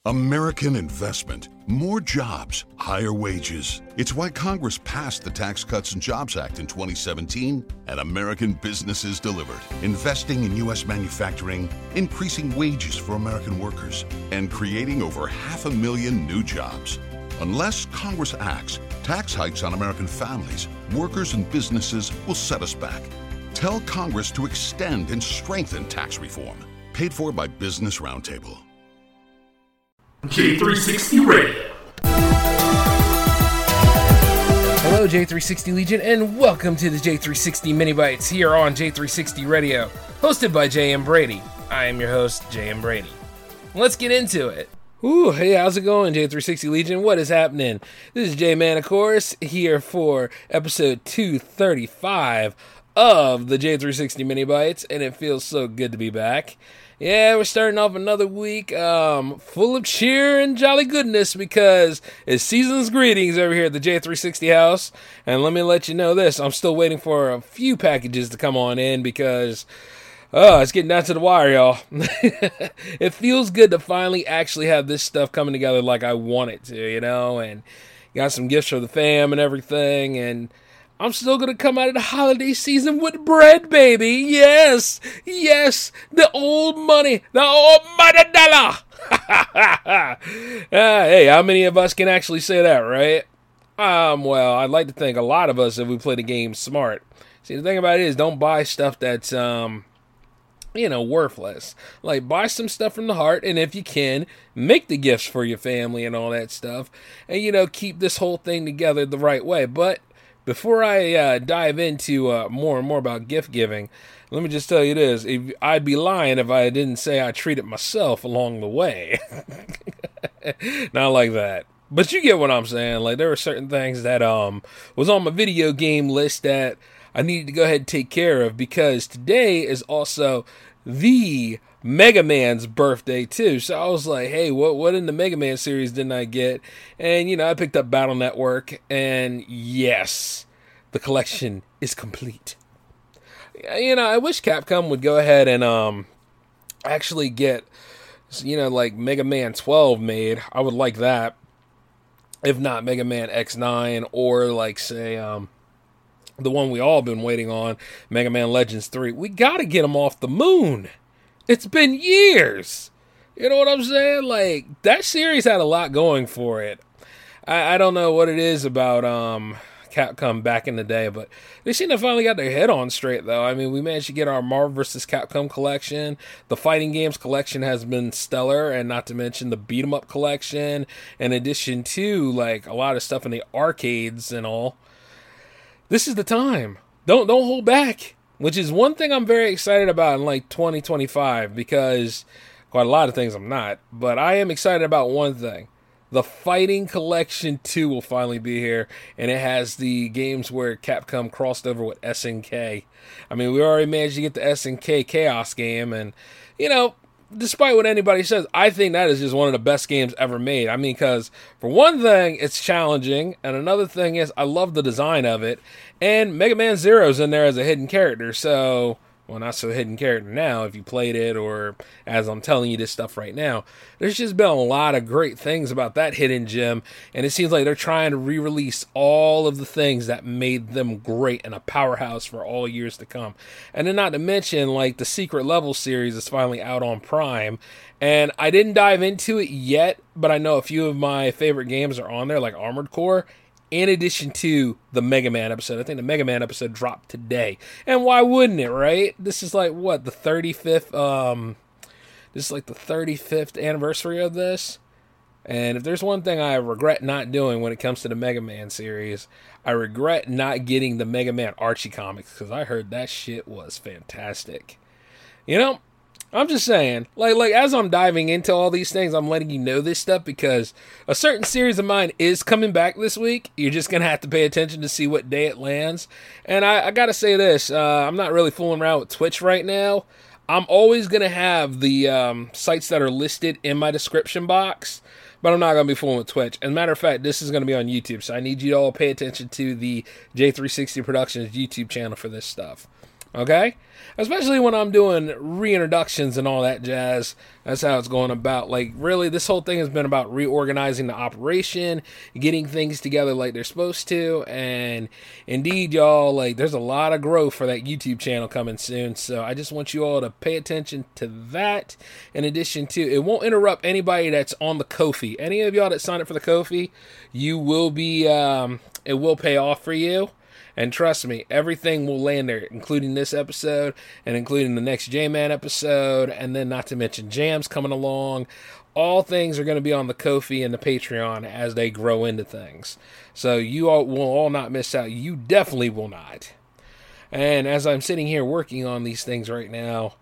American investment, more jobs, higher wages. It's why Congress passed the Tax Cuts and Jobs Act in 2017, and American businesses delivered, investing in U.S. manufacturing, increasing wages for American workers, and creating over 500,000 new jobs. Unless Congress acts, tax hikes on American families, workers, and businesses will set us back. Tell Congress to extend and strengthen tax reform. Paid for by Business Roundtable. J360 Radio. Hello, J360 Legion, and welcome to the J360 Mini Bites here on J360 Radio, hosted by J.M. Brady. I am your host, J.M. Brady. Let's get into it. Ooh, hey, how's it going, J360 Legion? What is happening? This is J-Man, of course, here for episode 235 of the J360 Mini Bites, and it feels so good to be back. Yeah, we're starting off another week full of cheer and jolly goodness because it's season's greetings over here at the J360 house. And let me let you know this, I'm still waiting for a few packages to come on in because it's getting down to the wire, y'all. It feels good to finally actually have this stuff coming together like I want it to, you know, and got some gifts for the fam and everything, and I'm still going to come out of the holiday season with bread, baby. Yes, the old money, the almighty dollar. Hey, how many of us can actually say that, right? Well, I'd like to think a lot of us if we play the game smart. See, the thing about it is don't buy stuff that's, worthless. Like, buy some stuff from the heart, and if you can, make the gifts for your family and all that stuff, and, keep this whole thing together the right way. But before I dive into more and more about gift giving, let me just tell you this. I'd be lying if I didn't say I treated myself along the way. Not like that. But you get what I'm saying. Like, there were certain things that was on my video game list that I needed to go ahead and take care of because today is also the Mega Man's birthday too. So I was like, hey, what in the Mega Man series didn't I get? And I picked up Battle Network, and yes, the collection is complete. I wish Capcom would go ahead and actually get like Mega Man 12 made. I would like that. If not Mega Man X9 or like say the one we all been waiting on, Mega Man Legends 3. We got to get them off the moon. It's been years. You know what I'm saying? Like, that series had a lot going for it. I don't know what it is about Capcom back in the day, but they seem to finally got their head on straight, though. I mean, we managed to get our Marvel vs. Capcom collection. The fighting games collection has been stellar, and not to mention the beat-em-up collection, in addition to, like, a lot of stuff in the arcades and all. This is the time. Don't hold back. Which is one thing I'm very excited about in like 2025 because quite a lot of things I'm not. But I am excited about one thing. The Fighting Collection 2 will finally be here. And it has the games where Capcom crossed over with SNK. I mean, we already managed to get the SNK Chaos game. And, despite what anybody says, I think that is just one of the best games ever made. I mean, because for one thing, it's challenging, and another thing is I love the design of it, and Mega Man Zero's in there as a hidden character, so, well, not so hidden character now if you played it, or as I'm telling you this stuff right now. There's just been a lot of great things about that hidden gem, and it seems like they're trying to re-release all of the things that made them great and a powerhouse for all years to come. And then not to mention, like, the Secret Level series is finally out on Prime, and I didn't dive into it yet, but I know a few of my favorite games are on there, like Armored Core, in addition to the Mega Man episode. I think the Mega Man episode dropped today. And why wouldn't it, right? This is like, what, the 35th, this is like the 35th anniversary of this. And if there's one thing I regret not doing when it comes to the Mega Man series, I regret not getting the Mega Man Archie comics, because I heard that shit was fantastic. I'm just saying, like as I'm diving into all these things, I'm letting you know this stuff because a certain series of mine is coming back this week. You're just going to have to pay attention to see what day it lands. And I got to say this, I'm not really fooling around with Twitch right now. I'm always going to have the sites that are listed in my description box, but I'm not going to be fooling with Twitch. As a matter of fact, this is going to be on YouTube, so I need you to all pay attention to the J360 Productions YouTube channel for this stuff. Okay? Especially when I'm doing reintroductions and all that jazz. That's how it's going about. Like, really, this whole thing has been about reorganizing the operation, getting things together like they're supposed to. And indeed, y'all, like, there's a lot of growth for that YouTube channel coming soon. So I just want you all to pay attention to that. In addition to, it won't interrupt anybody that's on the Ko-fi. Any of y'all that signed up for the Ko-fi, you will be, it will pay off for you. And trust me, everything will land there, including this episode and including the next J-Man episode, and then not to mention jams coming along. All things are going to be on the Ko-fi and the Patreon as they grow into things. So you all will all not miss out. You definitely will not. And as I'm sitting here working on these things right now,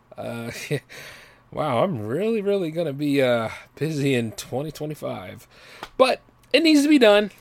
wow, I'm really, really going to be busy in 2025. But it needs to be done,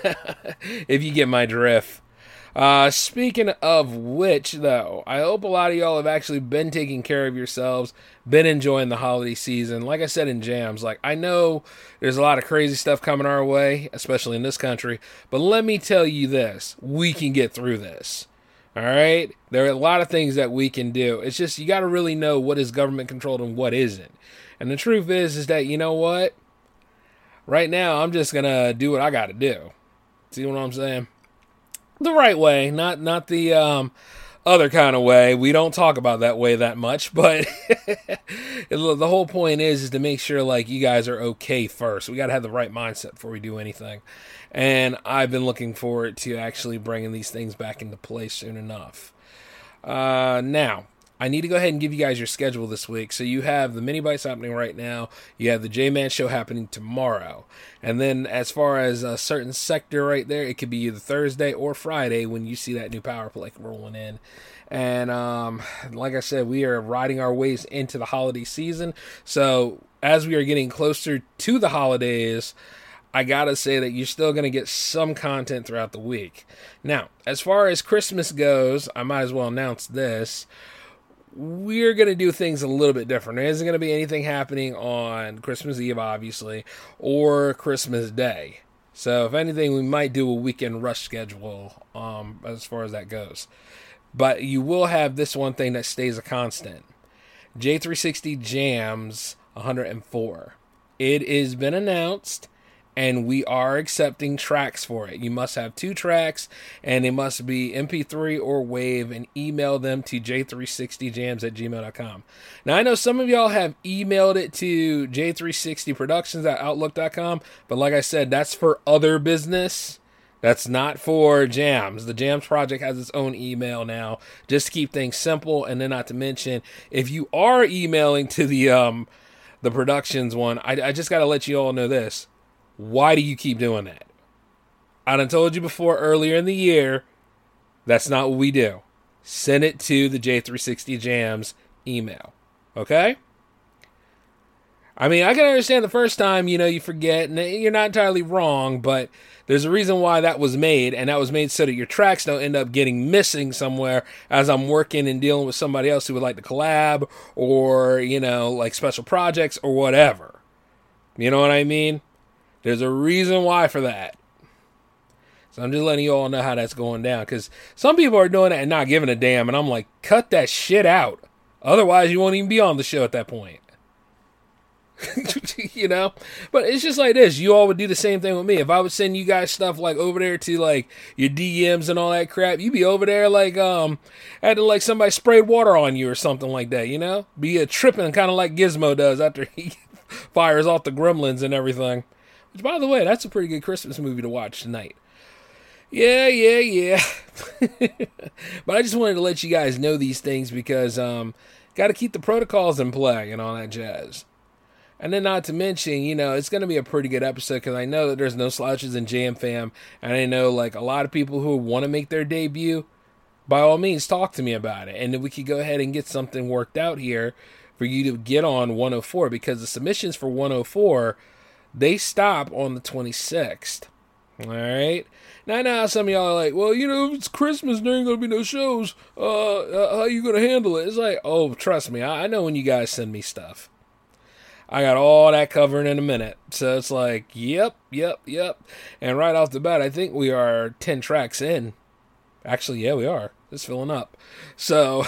if you get my drift. Speaking of which, though, I hope a lot of y'all have actually been taking care of yourselves, been enjoying the holiday season. Like I said in jams, like, I know there's a lot of crazy stuff coming our way, especially in this country, but let me tell you this, we can get through this. All right? There are a lot of things that we can do. It's just, you got to really know what is government controlled and what isn't. And the truth is that, you know what? Right now, I'm just going to do what I got to do. See what I'm saying? The right way, not the other kind of way. We don't talk about that way that much, but the whole point is to make sure, like, you guys are okay first. We got to have the right mindset before we do anything. And I've been looking forward to actually bringing these things back into place soon enough. Now, I need to go ahead and give you guys your schedule this week. So you have the mini bites happening right now. You have the J-Man show happening tomorrow. And then as far as a certain sector right there, it could be either Thursday or Friday when you see that new power play rolling in. And like I said, we are riding our ways into the holiday season. So as we are getting closer to the holidays, I gotta say that you're still going to get some content throughout the week. Now, as far as Christmas goes, I might as well announce this. We're going to do things a little bit different. There isn't going to be anything happening on Christmas Eve, obviously, or Christmas Day. So, if anything, we might do a weekend rush schedule as far as that goes. But you will have this one thing that stays a constant. J360 Jams 104. It has been announced, and we are accepting tracks for it. You must have 2 tracks, and they must be MP3 or WAV, and email them to j360jams@gmail.com. Now, I know some of y'all have emailed it to j360productions@outlook.com, but like I said, that's for other business. That's not for Jams. The Jams Project has its own email now, just to keep things simple, and then not to mention, if you are emailing to the productions one, I just got to let you all know this. Why do you keep doing that? I done told you before earlier in the year, that's not what we do. Send it to the J360 Jams email. Okay? I mean, I can understand the first time, you forget, and you're not entirely wrong, but there's a reason why that was made, and that was made so that your tracks don't end up getting missing somewhere as I'm working and dealing with somebody else who would like to collab, or, like special projects or whatever. You know what I mean? There's a reason why for that. So I'm just letting you all know how that's going down. Because some people are doing that and not giving a damn. And I'm like, cut that shit out. Otherwise, you won't even be on the show at that point. But it's just like this. You all would do the same thing with me. If I would send you guys stuff like over there to like your DMs and all that crap, you'd be over there like acting like somebody sprayed water on you or something like that, Be a tripping kind of like Gizmo does after he fires off the gremlins and everything. Which, by the way, that's a pretty good Christmas movie to watch tonight. Yeah. But I just wanted to let you guys know these things because got to keep the protocols in play and all that jazz. And then not to mention, it's going to be a pretty good episode because I know that there's no slouches in Jam Fam. And I know, like, a lot of people who want to make their debut, by all means, talk to me about it. And then we could go ahead and get something worked out here for you to get on 104 because the submissions for 104... they stop on the 26th. All right? Now, I know how some of y'all are like, well, if it's Christmas, there ain't going to be no shows. How you going to handle it? It's like, oh, trust me. I know when you guys send me stuff. I got all that covered in a minute. So it's like, yep. And right off the bat, I think we are 10 tracks in. Actually, yeah, we are. It's filling up. So,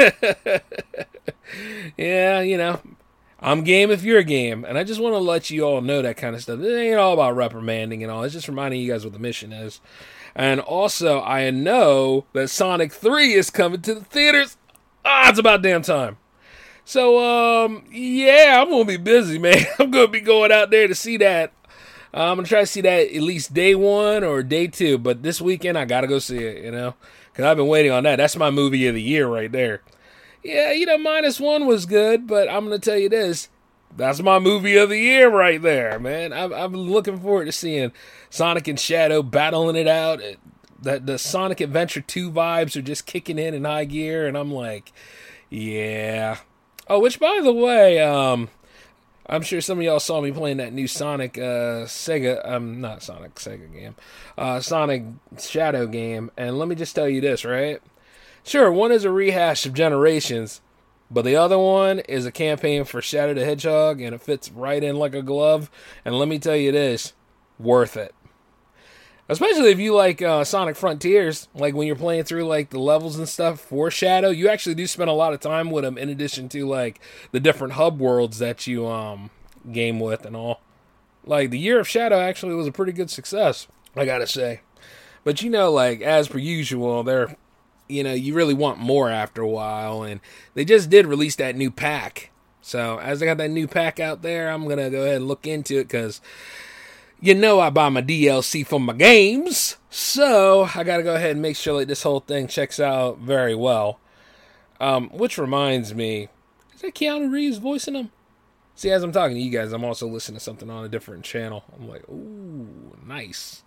yeah, you know, I'm game if you're game. And I just want to let you all know that kind of stuff. It ain't all about reprimanding and all. It's just reminding you guys what the mission is. And also, I know that Sonic 3 is coming to the theaters. It's about damn time. So, yeah, I'm going to be busy, man. I'm going to be going out there to see that. I'm going to try to see that at least day 1 or day 2. But this weekend, I got to go see it, you know. Because I've been waiting on that. That's my movie of the year right there. Yeah, you know, -1 was good, but I'm going to tell you this. That's my movie of the year right there, man. I've been looking forward to seeing Sonic and Shadow battling it out. The Sonic Adventure 2 vibes are just kicking in high gear, and I'm like, yeah. Oh, which, by the way, I'm sure some of y'all saw me playing that new Sonic not Sonic, Sega game. Sonic Shadow game, and let me just tell you this, right? Sure, one is a rehash of Generations, but the other one is a campaign for Shadow the Hedgehog, and it fits right in like a glove. And let me tell you this, worth it. Especially if you like Sonic Frontiers, like when you're playing through like the levels and stuff for Shadow, you actually do spend a lot of time with him in addition to like the different hub worlds that you game with and all. Like the Year of Shadow actually was a pretty good success, I gotta say. But you know, like as per usual, you really want more after a while, and they just did release that new pack. So as I got that new pack out there, I'm gonna go ahead and look into it because you know I buy my DLC for my games, so I gotta go ahead and make sure like this whole thing checks out very well. Which reminds me, is that Keanu Reeves voicing him? See, as I'm talking to you guys, I'm also listening to something on a different channel. I'm like, ooh, nice.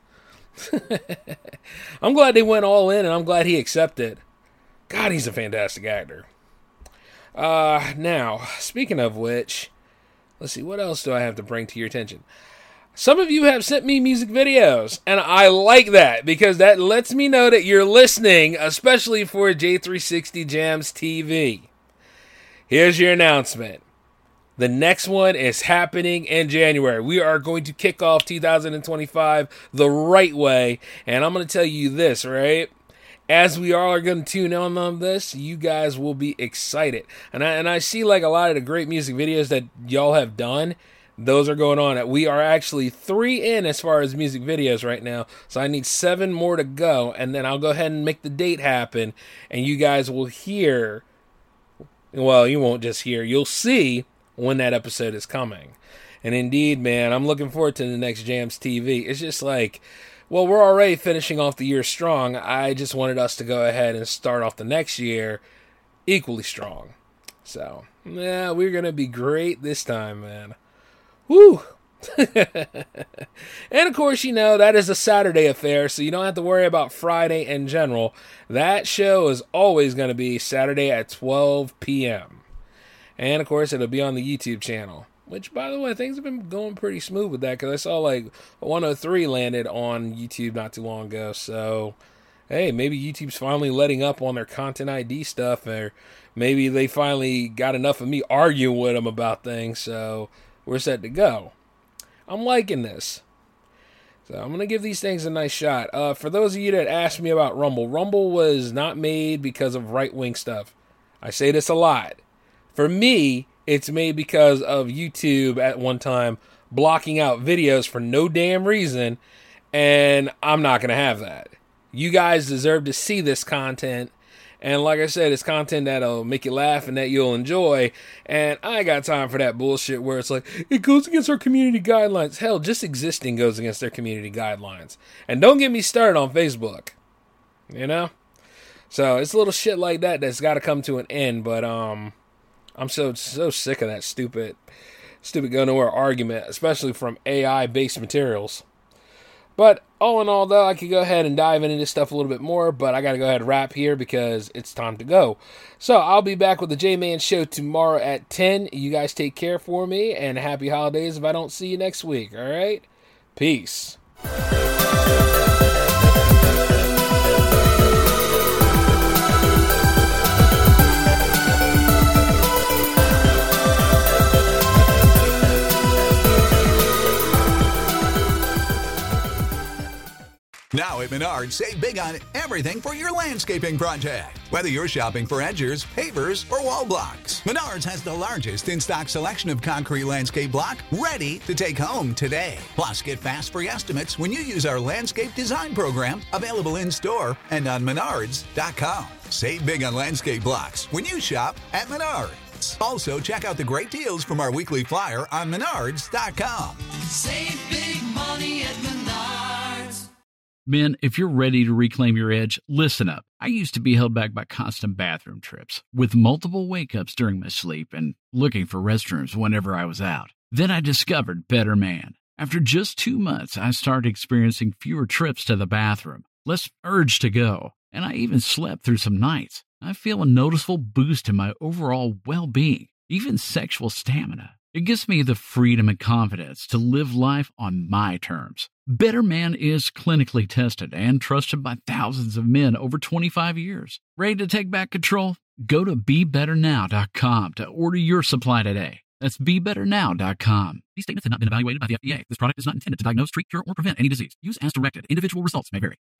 I'm glad they went all in, and I'm glad he accepted. God, he's a fantastic actor. Now, speaking of which, let's see, what else do I have to bring to your attention? Some of you have sent me music videos, and I like that because that lets me know that you're listening, especially for J360 Jams TV. Here's your announcement. The next one is happening in January. We are going to kick off 2025 the right way, and I'm going to tell you this, right? As we all are going to tune in on this, you guys will be excited. And I see like a lot of the great music videos that y'all have done. Those are going on. We are actually 3 in as far as music videos right now. So I need 7 more to go. And then I'll go ahead and make the date happen. And you guys will hear. Well, you won't just hear. You'll see when that episode is coming. And indeed, man, I'm looking forward to the next Jams TV. It's just like, well, we're already finishing off the year strong. I just wanted us to go ahead and start off the next year equally strong. So, yeah, we're going to be great this time, man. Woo! And of course, you know, that is a Saturday affair, so you don't have to worry about Friday in general. That show is always going to be Saturday at 12 p.m. And of course, it'll be on the YouTube channel. Which, by the way, things have been going pretty smooth with that, because I saw like 103 landed on YouTube not too long ago. So, hey, maybe YouTube's finally letting up on their Content ID stuff, or maybe they finally got enough of me arguing with them about things, so we're set to go. I'm liking this. So I'm going to give these things a nice shot. For those of you that asked me about Rumble, Rumble was not made because of right-wing stuff. I say this a lot. For me, it's made because of YouTube at one time blocking out videos for no damn reason, and I'm not going to have that. You guys deserve to see this content. And like I said, it's content that'll make you laugh and that you'll enjoy. And I ain't got time for that bullshit where it's like, it goes against our community guidelines. Hell, just existing goes against their community guidelines. And don't get me started on Facebook. You know? So it's little shit like that that's got to come to an end. But I'm so sick of that stupid go nowhere argument, especially from AI-based materials. But all in all, though, I could go ahead and dive into this stuff a little bit more, but I got to go ahead and wrap here because it's time to go. So I'll be back with the J-Man Show tomorrow at 10. You guys take care for me, and happy holidays if I don't see you next week, all right? Peace. Now at Menards, save big on everything for your landscaping project. Whether you're shopping for edgers, pavers, or wall blocks, Menards has the largest in-stock selection of concrete landscape block ready to take home today. Plus, get fast free estimates when you use our landscape design program, available in-store and on Menards.com. Save big on landscape blocks when you shop at Menards. Also, check out the great deals from our weekly flyer on Menards.com. Save big money at Menards. Men, if you're ready to reclaim your edge, listen up. I used to be held back by constant bathroom trips, with multiple wake-ups during my sleep and looking for restrooms whenever I was out. Then I discovered Better Man. After just 2 months, I started experiencing fewer trips to the bathroom, less urge to go, and I even slept through some nights. I feel a noticeable boost in my overall well-being, even sexual stamina. It gives me the freedom and confidence to live life on my terms. Better Man is clinically tested and trusted by thousands of men over 25 years. Ready to take back control? Go to BeBetterNow.com to order your supply today. That's BeBetterNow.com. These statements have not been evaluated by the FDA. This product is not intended to diagnose, treat, cure, or prevent any disease. Use as directed. Individual results may vary.